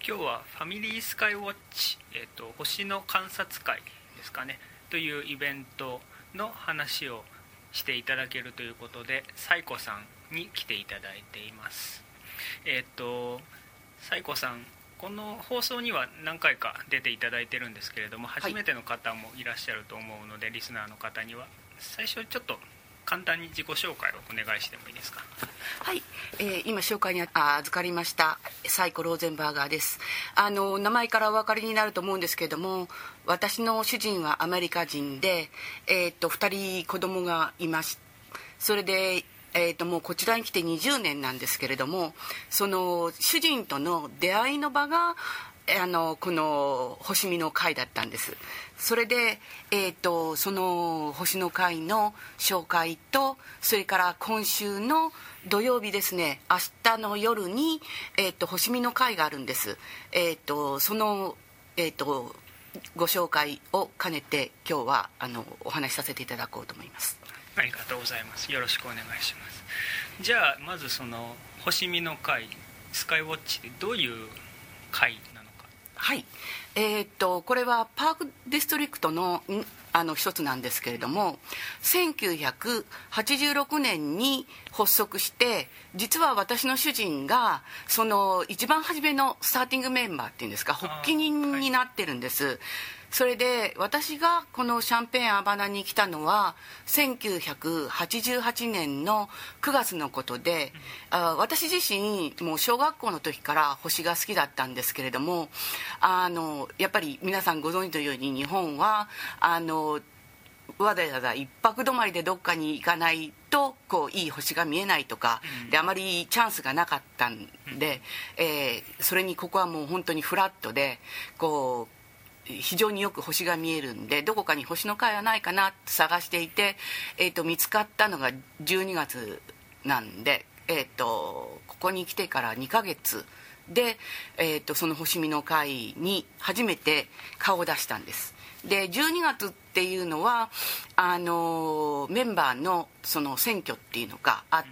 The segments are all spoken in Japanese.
今日はファミリースカイウォッチ、星の観察会ですかねというイベントの話をしていただけるということで、サイコさんに来ていただいています。サイコさん、この放送には何回か出ていただいてるんですけれども、初めての方もいらっしゃると思うので、リスナーの方には最初ちょっと簡単に自己紹介をお願いしてもいいですか。 はい、今紹介に預かりましたサイコ・ローゼンバーガーです。名前からお分かりになると思うんですけれども、私の主人はアメリカ人で、2人子供がいます。それで、もうこちらに来て20年なんですけれども、その主人との出会いの場がこの星見の会だったんです。それで、その星の会の紹介と、それから今週の土曜日ですね、明日の夜に、星見の会があるんです。その、ご紹介を兼ねて今日はお話しさせていただこうと思います。 ありがとうございます。よろしくお願いします。じゃあまずその星見の会、スカイウォッチでどういう会なのか。 はい、これはパークディストリクトの一つなんですけれども、1986年に発足して、実は私の主人がその一番初めのスターティングメンバーっていうんですか、発起人になってるんです。それで私がこのシャンペーンアバナに来たのは1988年の9月のことで、私自身もう小学校の時から星が好きだったんですけれども、やっぱり皆さんご存知のように日本はわざわざ一泊泊まりでどっかに行かないとこういい星が見えないとかで、あまりチャンスがなかったんで、それにここはもう本当にフラットでこう非常によく星が見えるんで、どこかに星の会はないかなって探していて、見つかったのが12月なんで、ここに来てから2ヶ月で、その星見の会に初めて顔を出したんです。で12月っていうのはメンバーのその選挙っていうのがあって、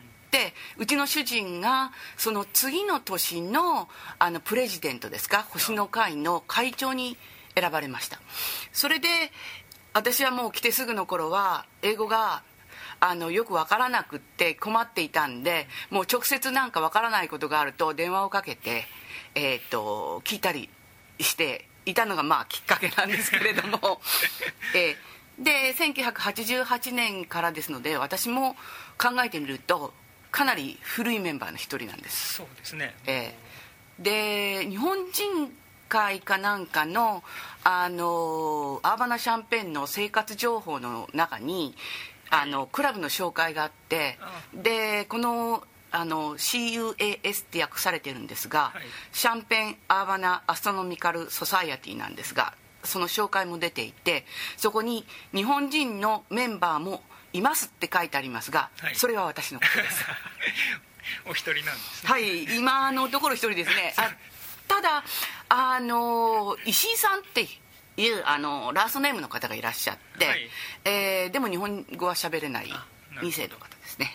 うちの主人がその次の年のプレジデントですか、星の会の会長に選ばれました。それで私はもう来てすぐの頃は英語がよくわからなくって困っていたんで、もう直接なんかわからないことがあると電話をかけて、聞いたりしていたのがまあきっかけなんですけれどもで1988年からですので、私も考えてみるとかなり古いメンバーの一人なんです。 そうですね。 で日本人会かなんかのアーバナシャンペーンの生活情報の中にクラブの紹介があって、でこのCUAS って訳されてるんですが、シャンペーンアーバナアストノミカルソサイエティなんですが、その紹介も出ていて、そこに日本人のメンバーもいますって書いてありますが、それは私のことですお一人なんですね。 はい、今のところ一人ですね。ただ石井さんっていうラーストネームの方がいらっしゃって、でも日本語は喋れない2世の方ですね。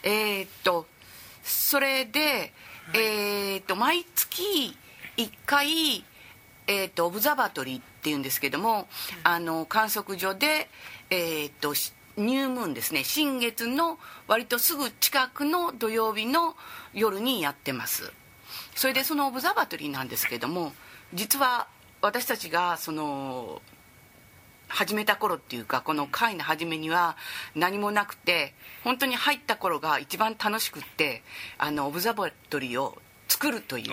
それで、毎月1回、オブザバトリーっていうんですけども、観測所で、ニュームーンですね、新月の割とすぐ近くの土曜日の夜にやってます。それでそのオブザバトリーなんですけども、実は私たちがその始めた頃っていうか、この会の初めには何もなくて、本当に入った頃が一番楽しくって、オブザバトリーを作るという、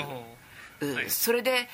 それで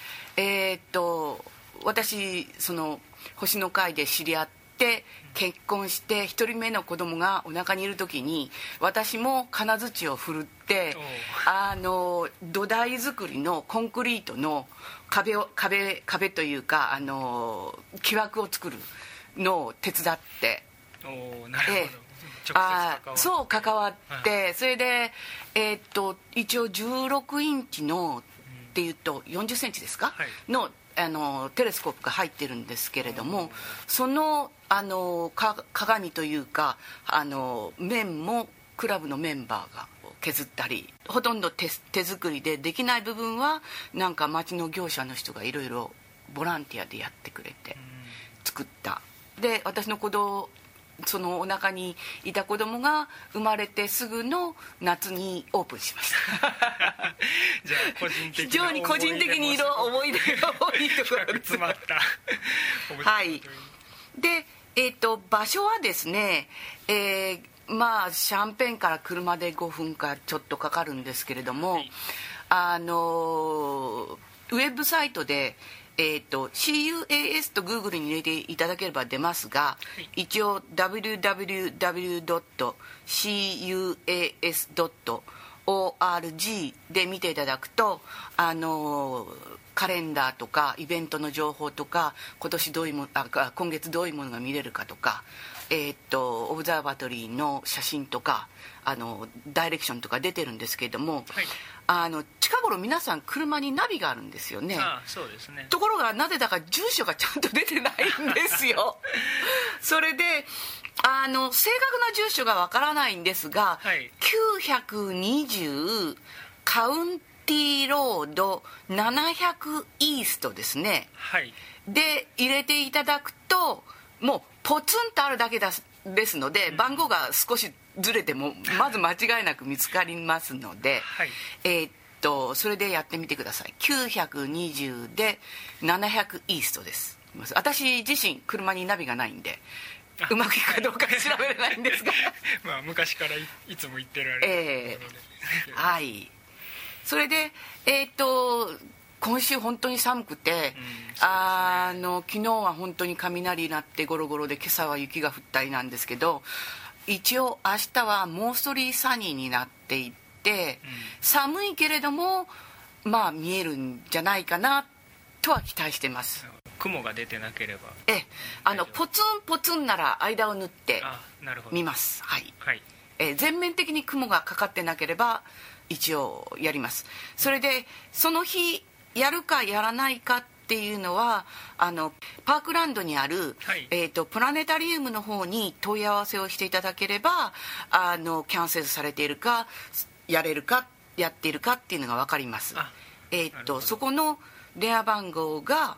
私その星の会で知り合って結婚して一人目の子供がお腹にいる時に、私も金槌を振るって土台作りのコンクリートの壁というか木枠を作るのを手伝って、 なるほど、 そう関わって、それで一応16インチのっていうと40センチですか、のテレスコープが入ってるんですけれども、その鏡というか面もクラブのメンバーが削ったり、ほとんど 手作りで、できない部分はなんか町の業者の人がいろいろボランティアでやってくれて作った。で私のそのお腹にいた子供が生まれてすぐの夏にオープンしましたじゃあ非常に個人的に思い出が多いところです詰まったはいで、場所はですね、まあシャンペーンから車で5分かちょっとかかるんですけれども、はい、ウェブサイトでCUAS と Google に入れていただければ出ますが、はい、一応 www.cuas.org で見ていただくとカレンダーとかイベントの情報とか今月どういうものが見れるかとか、オブザーバトリーの写真とかダイレクションとか出てるんですけれども、はい、近頃皆さん車にナビがあるんですよね。 そうですね。 ところがなぜだか住所がちゃんと出てないんですよそれで正確な住所がわからないんですが、はい、920カウンティーロード700イーストですね、はい、で入れていただくともうポツンとあるだけですので、番号が少しずれてもまず間違いなく見つかりますので、はい、それでやってみてください。920で700イーストです。私自身車にナビがないんでうまくいくかどうか調べれないんですがまあ昔から いつも言ってられるはい。それで今週本当に寒くて、昨日は本当に雷になってゴロゴロで、今朝は雪が降ったりなんですけど、一応明日はモーストリーサニーになっていって、寒いけれどもまあ見えるんじゃないかなとは期待してます。 雲が出てなければポツンポツンなら間を縫って見ます。はい、はい、全面的に雲がかかってなければ一応やります。それでその日やるかやらないかっていうのはパークランドにある、はい、プラネタリウムの方に問い合わせをしていただければキャンセルされているかやれるかやっているかっていうのが分かります。そこの電話番号が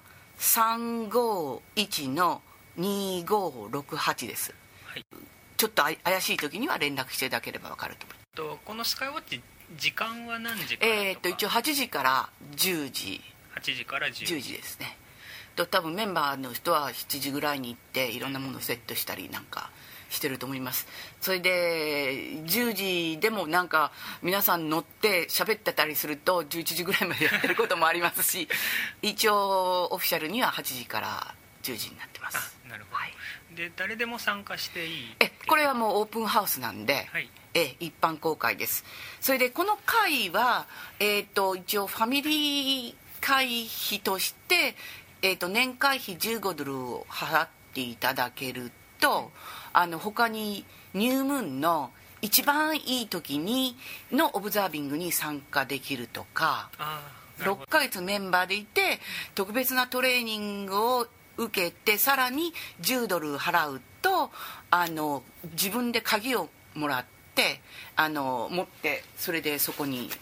351-2568です、はい、ちょっと怪しい時には連絡していただければ分かると思います。 このスカイウォッチ時間は何時からとか？ 一応8時から10時 8時から10時ですね。多分メンバーの人は7時ぐらいに行っていろんなものをセットしたりなんかしてると思います。それで10時でもなんか皆さん乗って喋ってたりすると11時ぐらいまでやってることもありますし一応オフィシャルには8時から10時になってます。 なるほど、はい、で誰でも参加していい？ これはもうオープンハウスなんで、はい、一般公開です。それでこの会は、一応ファミリー会費として、年会費15ドルを払っていただけると他にニュームーンの一番いい時のオブザービングに参加できるとか、6ヶ月メンバーでいて特別なトレーニングを受けてさらに10ドル払うと自分で鍵をもらって持ってそれでそこに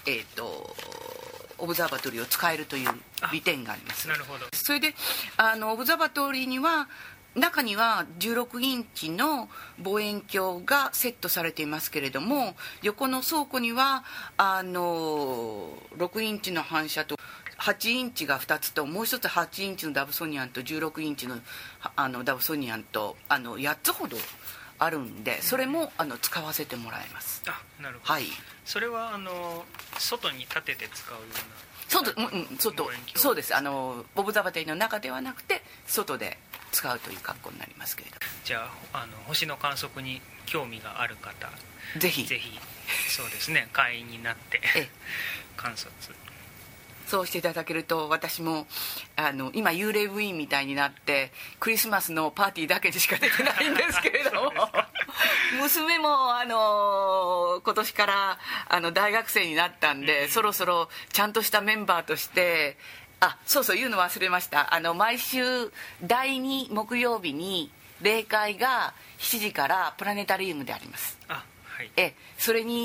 オブザーバトリーを使えるという利点があります。 なるほど。 それでオブザーバトリーには中には16インチの望遠鏡がセットされていますけれども、横の倉庫には6インチの反射と8インチが2つともう一つ8インチのダブソニアンと16インチのダブソニアンと8つほどあるんで、それも使わせてもらいます。 なるほど、はい、それは外に立てて使うようなそうです。オブザバテリーの中ではなくて外で使うという格好になりますけれど。 じゃあ星の観測に興味がある方ぜひそうですね会員になって観察そうしていただけると、私も今幽霊部員みたいになってクリスマスのパーティーだけでしか出てないんですけれども娘も今年から大学生になったんで、そろそろちゃんとしたメンバーとしてそう言うの忘れました。毎週第2木曜日に例会が7時からプラネタリウムであります。はい、それに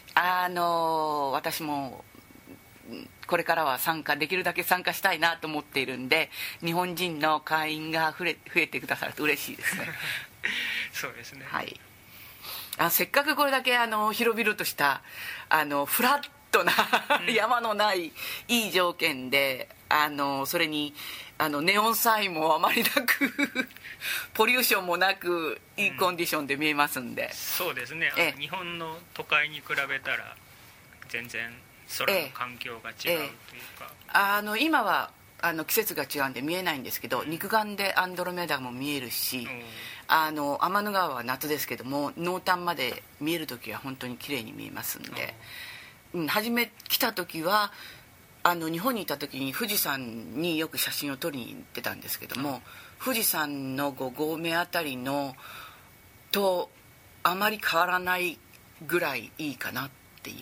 私もこれからはできるだけ参加したいなと思っているんで、日本人の会員が増えてくださると嬉しいですね。 そうですね、 はい。せっかくこれだけ広々としたフラットな山のないいい条件で、それにネオンサインもあまりなくポリューションもなくいいコンディションで見えますんで、 そうですね、日本の都会に比べたら全然空の環境が違うというか、 今は季節が違うんで見えないんですけど、肉眼でアンドロメダも見えるし、天の川は夏ですけども濃淡まで見える時は本当に綺麗に見えますんで、初め来た時は日本にいた時に富士山によく写真を撮りに行ってたんですけども、富士山の5合目あたりのとあまり変わらないぐらいいいかなっていう、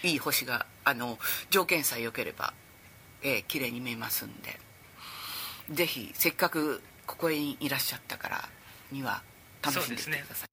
いい星が条件さえ良ければ綺麗に見えますんで、ぜひせっかくここへいらっしゃったからには楽しんできてください。